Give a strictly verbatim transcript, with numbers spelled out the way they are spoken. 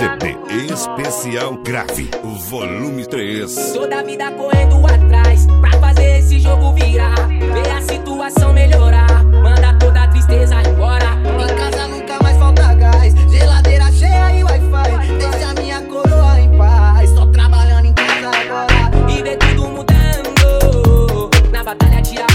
C D especial Grave, volume três. Toda a vida correndo atrás pra fazer esse jogo virar, ver a situação melhorar, manda toda a tristeza embora. Em casa nunca mais falta gás, geladeira cheia e Wi-Fi. Deixa a minha coroa em paz, tô trabalhando em casa agora E ver tudo mudando, na batalha tira